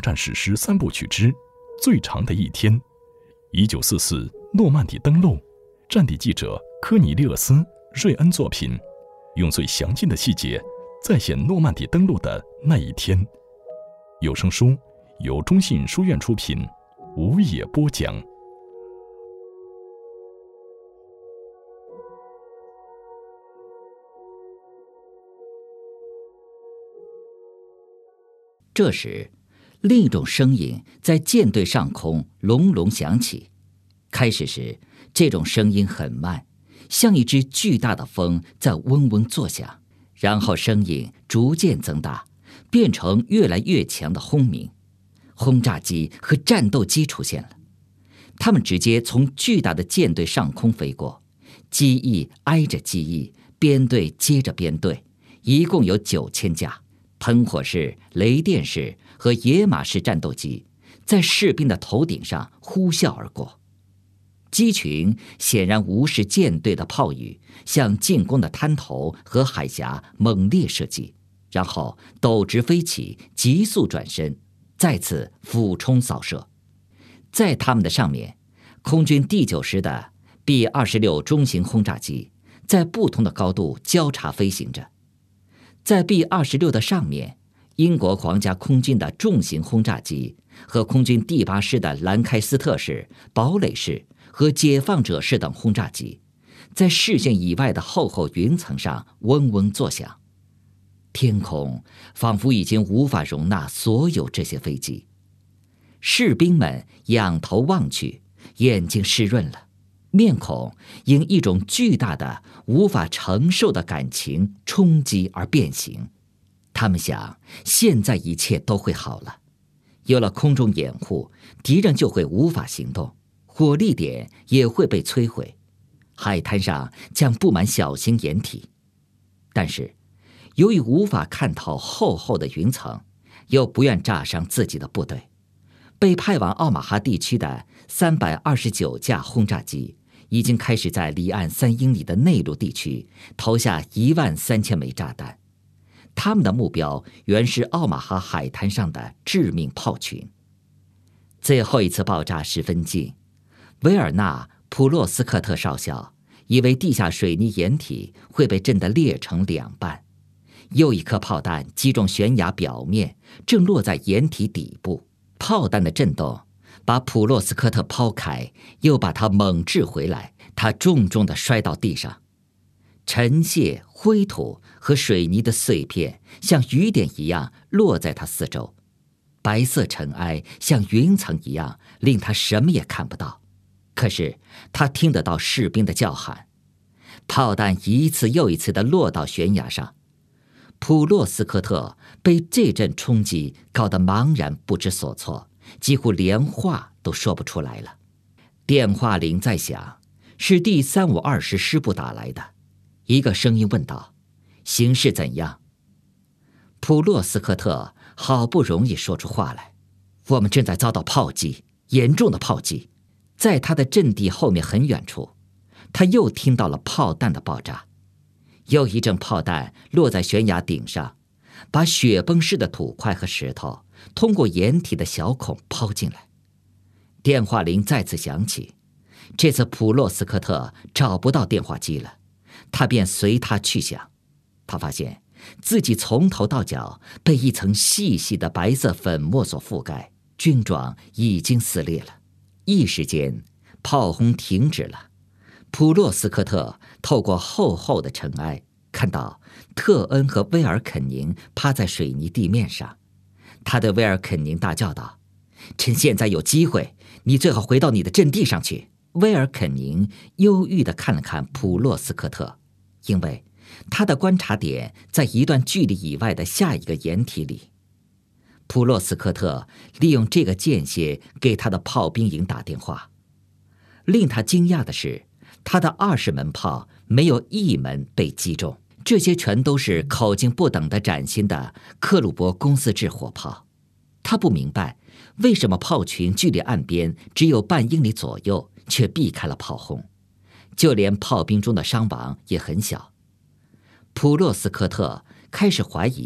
战史诗3部曲之最长的一天。1944诺曼底登陆，战地记者科尼利厄斯·瑞恩作品，用最详尽的细节再现诺曼底登陆的那一天。有声书由中信书院出品，吴野播讲。 这时，另一种声音在舰队上空隆隆响起。开始时，这种声音很慢，像一只巨大的风在嗡嗡作响，然后声音逐渐增大，变成越来越强的轰鸣。轰炸机和战斗机出现了，它们直接从巨大的舰队上空飞过，机翼挨着机翼，编队接着编队，一共有9000架。喷火式、雷电式和野马式战斗机在士兵的头顶上呼啸而过，机群显然无视舰队的炮雨，向进攻的滩头和海峡猛烈射击，然后陡直飞起，急速转身，再次俯冲扫射。在他们的上面，空军第9师的 B-26中型轰炸机在不同的高度交叉飞行着。在 B-26的上面，英国皇家空军的重型轰炸机和空军第8师的兰开斯特式、堡垒式和解放者式等轰炸机，在视线以外的厚厚云层上嗡嗡作响。天空仿佛已经无法容纳所有这些飞机。士兵们仰头望去，眼睛湿润了，面孔因一种巨大的无法承受的感情冲击而变形。他们想，现在一切都会好了，有了空中掩护，敌人就会无法行动，火力点也会被摧毁，海滩上将布满小型掩体。但是由于无法看透厚厚的云层，又不愿炸伤自己的部队，被派往奥马哈地区的329架轰炸机已经开始在离岸3英里的内陆地区投下13000枚炸弹。他们的目标原是奥马哈海滩上的致命炮群。最后一次爆炸十分近，维尔纳·普洛斯克特少校以为地下水泥掩体会被震得裂成2半，又一颗炮弹击中悬崖表面，正落在掩体底部。炮弹的震动把普洛斯科特抛开，又把他猛掷回来，他重重地摔到地上。尘屑、灰土和水泥的碎片像雨点一样落在他四周，白色尘埃像云层一样令他什么也看不到。可是他听得到士兵的叫喊。炮弹一次又一次地落到悬崖上，普洛斯科特被这阵冲击搞得茫然不知所措，几乎连话都说不出来了。电话铃在响，是第352师师部打来的。一个声音问道：“形势怎样？”普洛斯科特好不容易说出话来：“我们正在遭到炮击，严重的炮击。”在他的阵地后面很远处，他又听到了炮弹的爆炸。又一阵炮弹落在悬崖顶上，把雪崩似的土块和石头通过掩体的小孔抛进来。电话铃再次响起，这次普洛斯科特找不到电话机了，他便随他去想。他发现自己从头到脚被一层细细的白色粉末所覆盖，军装已经撕裂了。一时间，炮轰停止了。普洛斯科特透过厚厚的尘埃，看到特恩和威尔肯宁趴在水泥地面上。他对威尔肯宁大叫道：“趁现在有机会，你最好回到你的阵地上去。”威尔肯宁忧郁地看了看普洛斯科特，因为他的观察点在一段距离以外的下一个掩体里。普洛斯科特利用这个间歇给他的炮兵营打电话。令他惊讶的是，他的20门炮没有1门被击中，这些全都是口径不等的崭新的克虏伯公司制火炮。他不明白为什么炮群距离岸边只有半英里左右，却避开了炮轰，就连炮兵中的伤亡也很小。普洛斯科特开始怀疑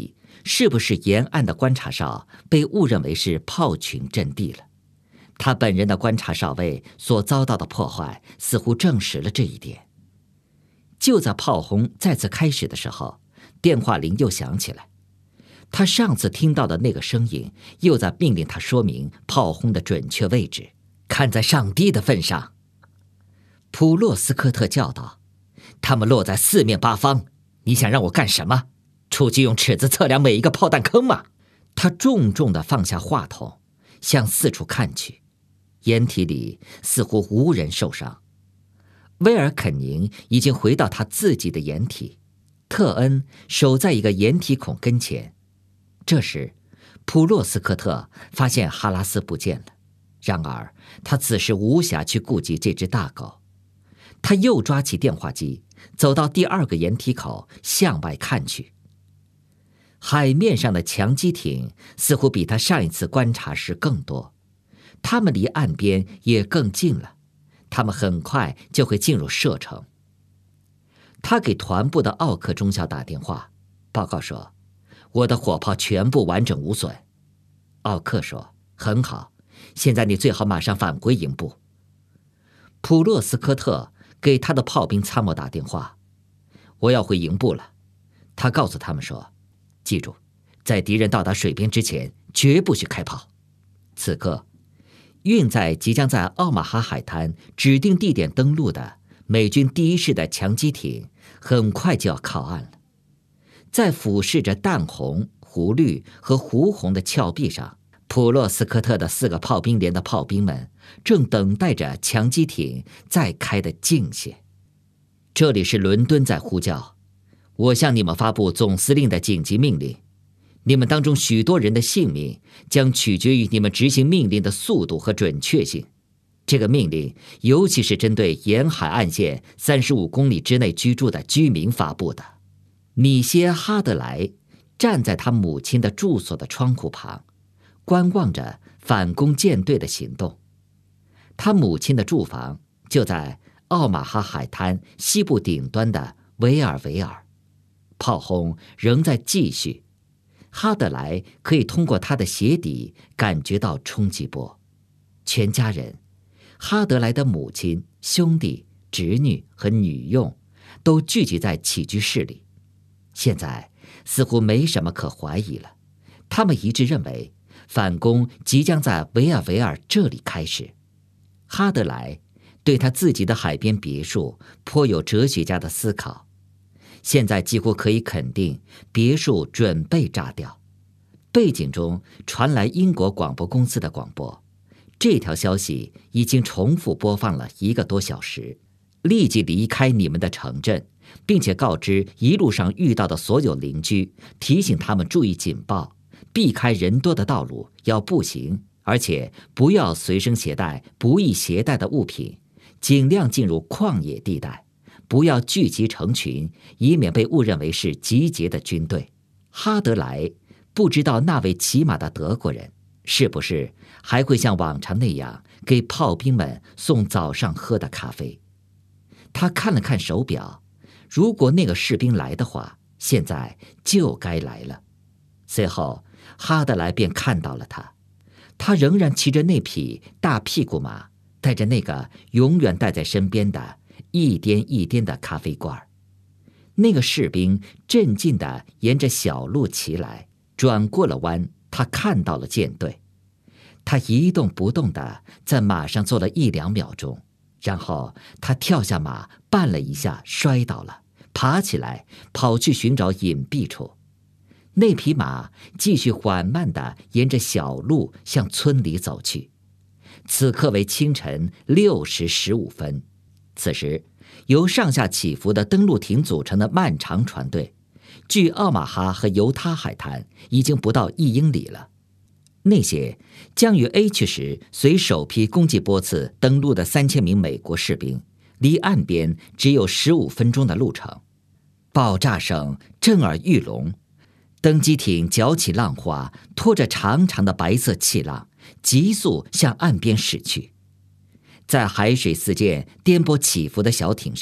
是不是沿岸的观察哨被误认为是炮群阵地了？他本人的观察哨位所遭到的破坏似乎证实了这一点。就在炮轰再次开始的时候，电话铃又响起来。他上次听到的那个声音又在命令他说明炮轰的准确位置。看在上帝的份上，普洛斯科特叫道，他们落在四面八方，你想让我干什么？出去用尺子测量每一个炮弹坑吗？他重重地放下话筒，向四处看去，掩体里似乎无人受伤。威尔肯宁已经回到他自己的掩体，特恩守在一个掩体孔跟前。这时普洛斯科特发现哈拉斯不见了，然而他此时无暇去顾及这只大狗。他又抓起电话机，走到第二个掩体口，向外看去。海面上的强击艇似乎比他上一次观察时更多，他们离岸边也更近了，他们很快就会进入射程。他给团部的奥克中校打电话，报告说，我的火炮全部完整无损。奥克说，很好，现在你最好马上返回营部。普洛斯科特给他的炮兵参谋打电话，我要回营部了。他告诉他们说，记住，在敌人到达水边之前绝不许开炮。此刻运载即将在奥马哈海滩指定地点登陆的美军第一式的强击艇很快就要靠岸了。在俯视着淡红、湖绿和湖红的峭壁上，普洛斯科特的4个炮兵连的炮兵们正等待着强击艇再开得近些。这里是伦敦在呼叫，我向你们发布总司令的紧急命令，你们当中许多人的性命将取决于你们执行命令的速度和准确性。这个命令尤其是针对沿海岸线35公里之内居住的居民发布的。米歇哈德莱站在他母亲的住所的窗户旁，观望着反攻舰队的行动。他母亲的住房就在奥马哈海滩西部顶端的维尔维尔。炮轰仍在继续，哈德莱可以通过他的鞋底感觉到冲击波。全家人，哈德莱的母亲、兄弟、侄女和女佣都聚集在起居室里。现在似乎没什么可怀疑了，他们一致认为反攻即将在维尔维尔这里开始。哈德莱对他自己的海边别墅颇有哲学家的思考。现在几乎可以肯定，别墅准备炸掉。背景中传来英国广播公司的广播，这条消息已经重复播放了1个多小时。立即离开你们的城镇，并且告知一路上遇到的所有邻居，提醒他们注意警报，避开人多的道路，要步行，而且不要随身携带不易携带的物品，尽量进入旷野地带，不要聚集成群，以免被误认为是集结的军队。哈德莱不知道那位骑马的德国人是不是还会像往常那样给炮兵们送早上喝的咖啡。他看了看手表，如果那个士兵来的话，现在就该来了。随后哈德莱便看到了他，他仍然骑着那匹大屁股马，带着那个永远带在身边的一颠一颠的咖啡罐。那个士兵镇静地沿着小路骑来，转过了弯，他看到了舰队。他一动不动地在马上坐了1、2秒钟，然后他跳下马，绊了一下，摔倒了，爬起来，跑去寻找隐蔽处。那匹马继续缓慢地沿着小路向村里走去。此刻为清晨6时15分。此时，由上下起伏的登陆艇组成的漫长船队，距奥马哈和犹他海滩已经不到1英里了。那些将于 H 时随首批攻击波次登陆的3000名美国士兵，离岸边只有15分钟的路程。爆炸声震耳欲聋，登机艇搅起浪花，拖着长长的白色气浪，急速向岸边驶去。在海水四溅、颠簸起伏的小艇上，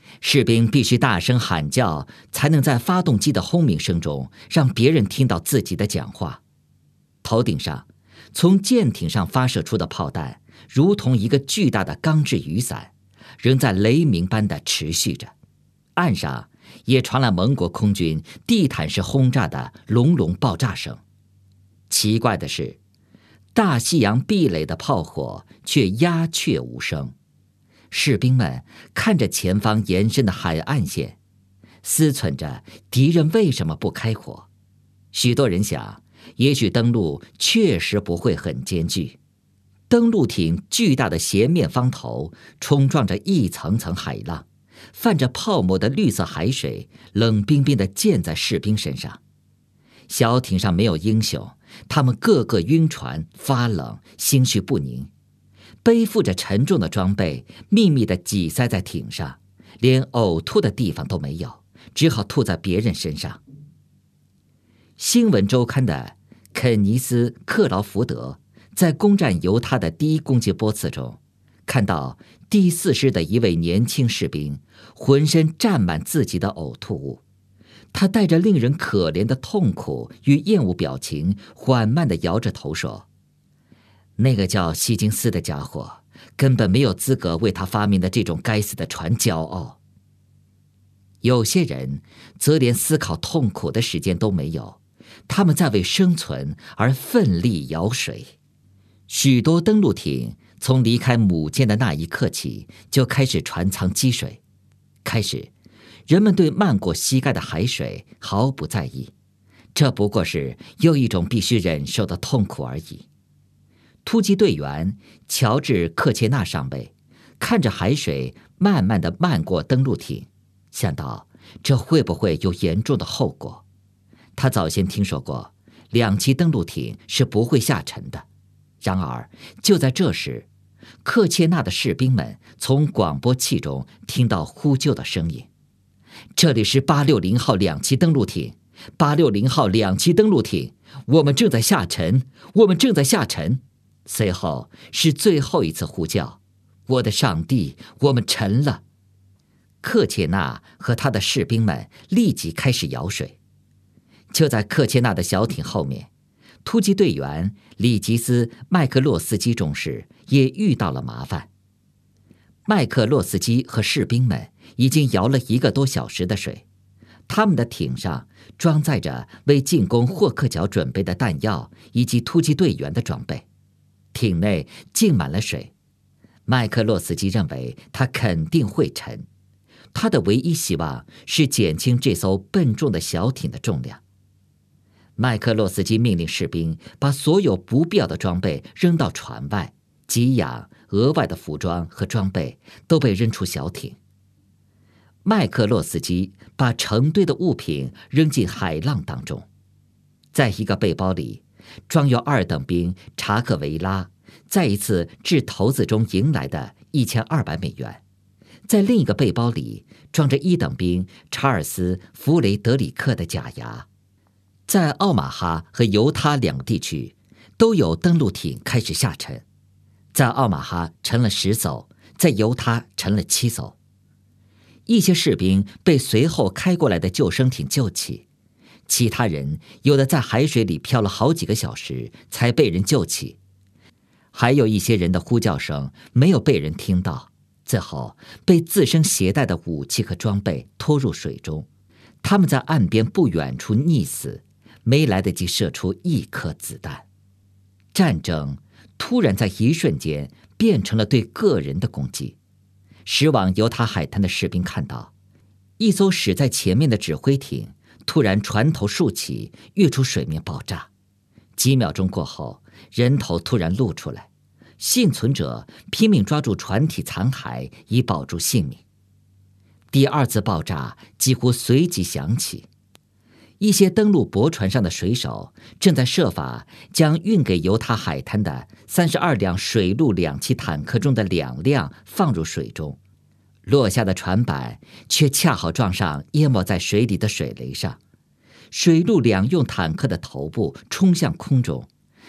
士兵必须大声喊叫，才能在发动机的轰鸣声中让别人听到自己的讲话。头顶上，从舰艇上发射出的炮弹，如同一个巨大的钢制雨伞，仍在雷鸣般的持续着。岸上也传来盟国空军地毯式轰炸的隆隆爆炸声。奇怪的是，大西洋壁垒的炮火却鸦雀无声。士兵们看着前方延伸的海岸线，思忖着敌人为什么不开火。许多人想，也许登陆确实不会很艰巨。登陆艇巨大的斜面方头冲撞着一层层海浪，泛着泡沫的绿色海水冷冰冰地溅在士兵身上。小艇上没有英雄，他们个个晕船发冷，心绪不宁，背负着沉重的装备，秘密地挤塞在艇上，连呕吐的地方都没有，只好吐在别人身上。新闻周刊的肯尼斯·克劳福德在攻占犹他的第一攻击波次中，看到第4师的一位年轻士兵浑身沾满自己的呕吐物，他带着令人可怜的痛苦与厌恶表情，缓慢地摇着头说：“那个叫希金斯的家伙根本没有资格为他发明的这种该死的船骄傲。”有些人则连思考痛苦的时间都没有，他们在为生存而奋力舀水。许多登陆艇从离开母舰的那一刻起，就开始船舱积水。开始，人们对漫过膝盖的海水毫不在意，这不过是又一种必须忍受的痛苦而已。突击队员乔治·克切纳上尉看着海水慢慢地漫过登陆艇，想到这会不会有严重的后果。他早先听说过2栖登陆艇是不会下沉的。然而就在这时，克切纳的士兵们从广播器中听到呼救的声音：“这里是860号2栖登陆艇，860号2栖登陆艇，我们正在下沉，我们正在下沉。”随后是最后一次呼叫：“我的上帝，我们沉了！”克切纳和他的士兵们立即开始舀水。就在克切纳的小艇后面，突击队员里吉斯·麦克洛斯基中士也遇到了麻烦。麦克洛斯基和士兵们已经舀了1个多小时的水，他们的艇上装载着为进攻霍克角准备的弹药以及突击队员的装备，艇内浸满了水。麦克洛斯基认为他肯定会沉，他的唯一希望是减轻这艘笨重的小艇的重量。麦克洛斯基命令士兵把所有不必要的装备扔到船外，给养额外的服装和装备都被扔出小艇。麦克洛斯基把成堆的物品扔进海浪当中，在一个背包里装有2等兵查克维拉再一次至头子中迎来的1200美元，在另一个背包里装着1等兵查尔斯·弗雷德里克的假牙。在奥马哈和犹他2个地区都有登陆艇开始下沉，在奥马哈沉了10艘，在犹他沉了7艘。一些士兵被随后开过来的救生艇救起，其他人有的在海水里漂了好几个小时才被人救起，还有一些人的呼叫声没有被人听到，最后被自身携带的武器和装备拖入水中。他们在岸边不远处溺死，没来得及射出1颗子弹。战争突然在一瞬间变成了对个人的攻击。驶往犹他海滩的士兵看到，一艘驶在前面的指挥艇突然船头竖起，跃出水面爆炸。几秒钟过后，人头突然露出来，幸存者拼命抓住船体残骸以保住性命。第2次爆炸几乎随即响起，一些登陆驳船上的水手正在设法将运给犹他海滩的32辆水陆2栖坦克中的2辆放入水中，落下的船板却恰好撞上淹没在水里的水雷上。水陆2用坦克的头部冲向空中，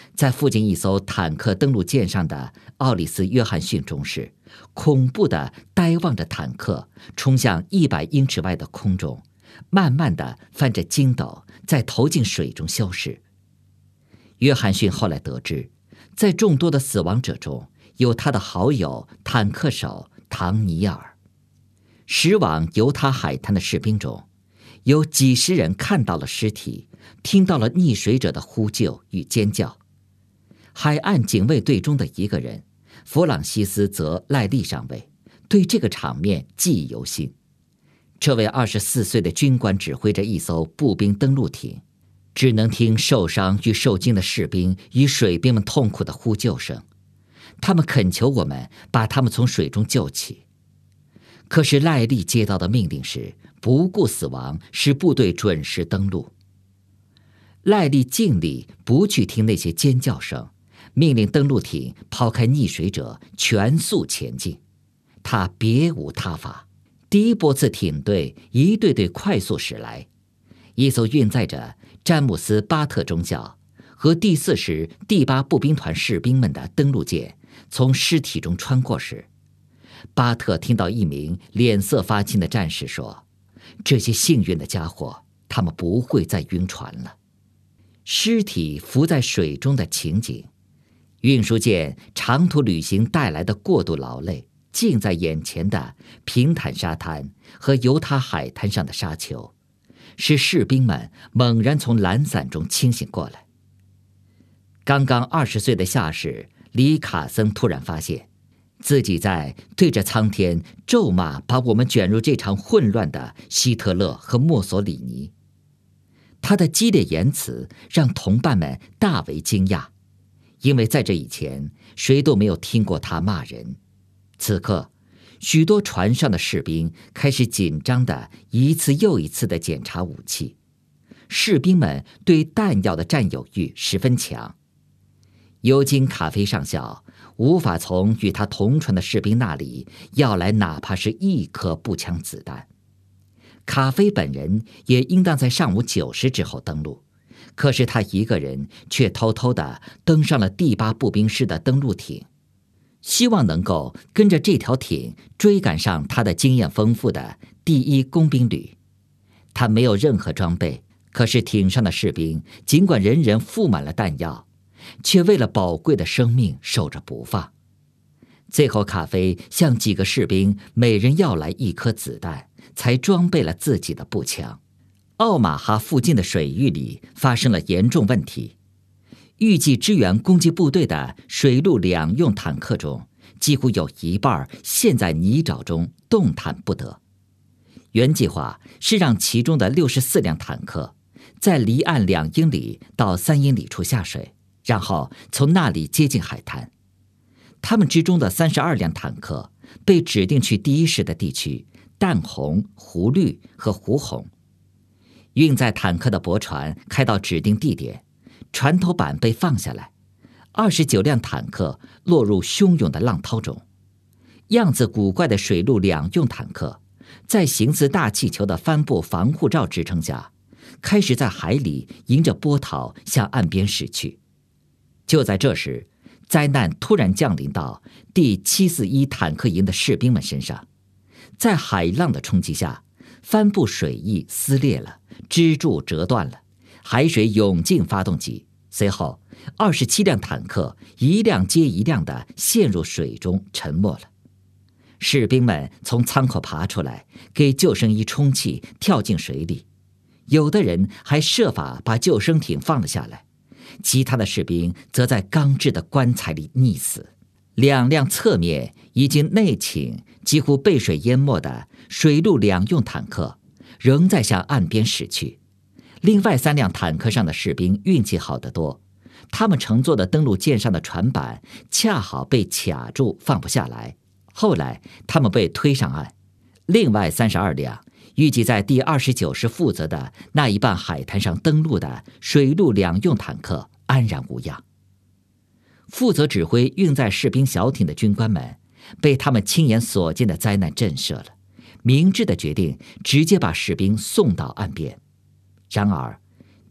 在附近一艘坦克登陆舰上的奥里斯·约翰逊中士，恐怖地呆望着坦克冲向100英尺外的空中，慢慢地翻着筋斗，再投进水中消失。约翰逊后来得知，在众多的死亡者中有他的好友坦克手唐尼尔。驶往犹他海滩的士兵中，有几十人看到了尸体，听到了溺水者的呼救与尖叫。海岸警卫队中的一个人弗朗西斯·泽赖利上尉对这个场面记忆犹新。这位24岁的军官指挥着一艘步兵登陆艇，只能听受伤与受惊的士兵与水兵们痛苦的呼救声，他们恳求我们把他们从水中救起。可是赖利接到的命令是不顾死亡，使部队准时登陆。赖利尽力不去听那些尖叫声，命令登陆艇抛开溺水者，全速前进。他别无他法。第一波次艇队一队队快速驶来，一艘运载着詹姆斯·巴特中校和第40第8步兵团士兵们的登陆舰从尸体中穿过时，巴特听到一名脸色发青的战士说：“这些幸运的家伙，他们不会再晕船了。”尸体浮在水中的情景，运输舰长途旅行带来的过度劳累，近在眼前的平坦沙滩和犹他海滩上的沙丘，使士兵们猛然从懒散中清醒过来。刚刚20岁的下士里卡森突然发现自己在对着苍天咒骂把我们卷入这场混乱的希特勒和墨索里尼。他的激烈言辞让同伴们大为惊讶，因为在这以前谁都没有听过他骂人。此刻，许多船上的士兵开始紧张地一次又一次地检查武器，士兵们对弹药的占有欲十分强。尤金·卡菲上校无法从与他同船的士兵那里要来哪怕是1颗步枪子弹。卡菲本人也应当在上午9时之后登陆，可是他一个人却偷偷地登上了第8步兵师的登陆艇，希望能够跟着这条艇追赶上他的经验丰富的第1工兵旅。他没有任何装备，可是艇上的士兵尽管人人附满了弹药，却为了宝贵的生命守着不放。最后卡菲向几个士兵每人要来1颗子弹，才装备了自己的步枪。奥马哈附近的水域里发生了严重问题，预计支援攻击部队的水陆两用坦克中，几乎有一半陷在泥沼中动弹不得。原计划是让其中的64辆坦克在离岸2英里到3英里处下水，然后从那里接近海滩。他们之中的32辆坦克被指定去第1师的地区淡红、湖绿和湖红。运载坦克的驳船开到指定地点，船头板被放下来，29辆坦克落入汹涌的浪涛中。样子古怪的水陆两用坦克在形似大气球的帆布防护罩支撑下，开始在海里迎着波涛向岸边驶去。就在这时，灾难突然降临到第741坦克营的士兵们身上。在海浪的冲击下，帆布水翼撕裂了，支柱折断了，海水涌进发动机。随后27辆坦克一辆接一辆地陷入水中沉没了。士兵们从舱口爬出来，给救生衣充气，跳进水里。有的人还设法把救生艇放了下来，其他的士兵则在钢制的棺材里溺死。2辆侧面已经内倾、几乎被水淹没的水陆两用坦克仍在向岸边驶去。另外3辆坦克上的士兵运气好得多，他们乘坐的登陆舰上的船板恰好被卡住放不下来，后来他们被推上岸。另外32辆预计在第29师负责的那一半海滩上登陆的水陆两用坦克安然无恙。负责指挥运载士兵小艇的军官们被他们亲眼所见的灾难震慑了，明智的决定直接把士兵送到岸边。然而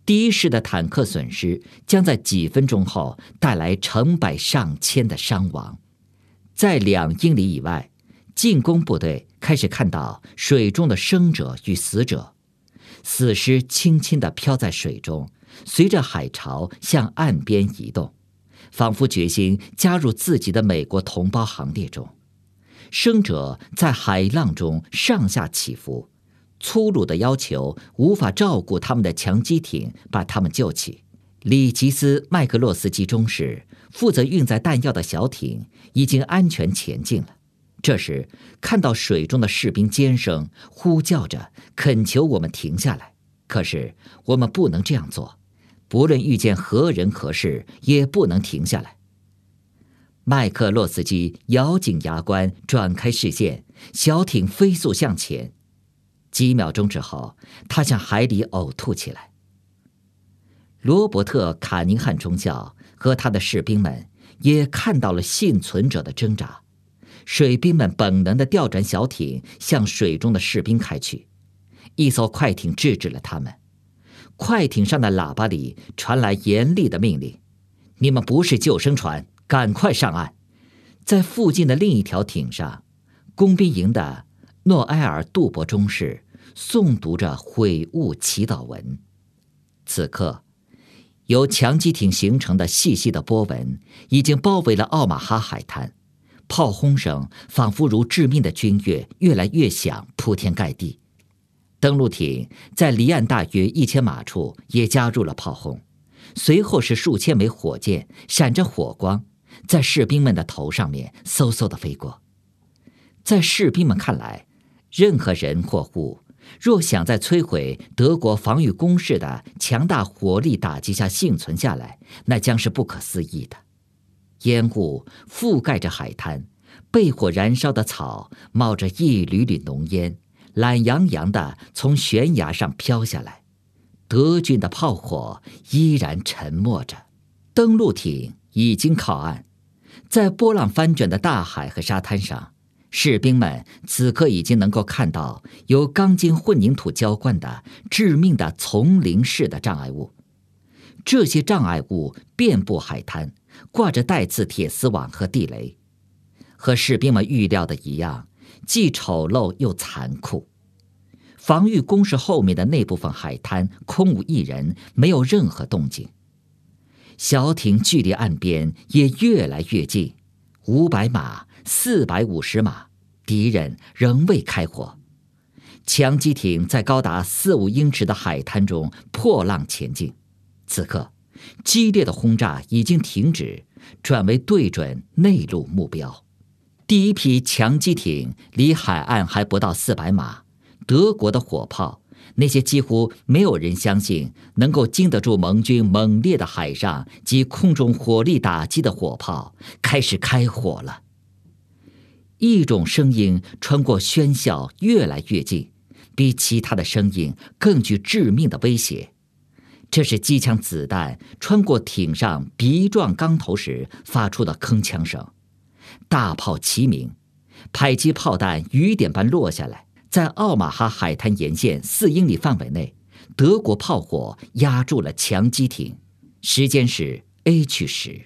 第一式的坦克损失将在几分钟后带来成百上千的伤亡。在2英里以外，进攻部队开始看到水中的生者与死者，死尸轻轻地飘在水中，随着海潮向岸边移动，仿佛决心加入自己的美国同胞行列中。生者在海浪中上下起伏，粗鲁的要求无法照顾他们的强击艇把他们救起。里吉斯·麦克洛斯基中士负责运载弹药的小艇已经安全前进了。这时看到水中的士兵尖声呼叫着恳求我们停下来，可是我们不能这样做，不论遇见何人何事也不能停下来。麦克洛斯基咬紧牙关，转开视线，小艇飞速向前。几秒钟之后，他向海里呕吐起来。罗伯特·卡宁汉中校和他的士兵们也看到了幸存者的挣扎。水兵们本能地调转小艇向水中的士兵开去，一艘快艇制止了他们。快艇上的喇叭里传来严厉的命令：你们不是救生船，赶快上岸！在附近的另一条艇上，工兵营的诺埃尔·杜博中士诵读着悔悟祈祷文。此刻，由强击艇形成的细细的波纹已经包围了奥马哈海滩，炮轰声仿佛如致命的军乐，越来越响，铺天盖地。登陆艇在离岸大约1000码处也加入了炮轰，随后是数千枚火箭闪着火光，在士兵们的头上面嗖嗖地飞过。在士兵们看来，任何人或物若想在摧毁德国防御工事的强大火力打击下幸存下来，那将是不可思议的。烟雾覆盖着海滩，被火燃烧的草冒着一缕缕浓烟，懒洋洋地从悬崖上飘下来。德军的炮火依然沉默着。登陆艇已经靠岸，在波浪翻卷的大海和沙滩上，士兵们此刻已经能够看到由钢筋混凝土浇灌的致命的丛林式的障碍物。这些障碍物遍布海滩，挂着带刺铁丝网和地雷。和士兵们预料的一样，既丑陋又残酷。防御工事后面的那部分海滩空无一人，没有任何动静。小艇距离岸边也越来越近，500码、450码，敌人仍未开火。强击艇在高达4-5英尺的海滩中破浪前进。此刻，激烈的轰炸已经停止，转为对准内陆目标。第一批强击艇离海岸还不到400码，德国的火炮，那些几乎没有人相信能够经得住盟军猛烈的海上及空中火力打击的火炮，开始开火了。一种声音穿过喧嚣越来越近，比其他的声音更具致命的威胁。这是机枪子弹穿过艇上鼻状钢头时发出的铿锵声。大炮齐鸣，迫击炮弹雨点般落下来。在奥马哈海滩沿线4英里范围内，德国炮火压住了强击艇。时间是 H10。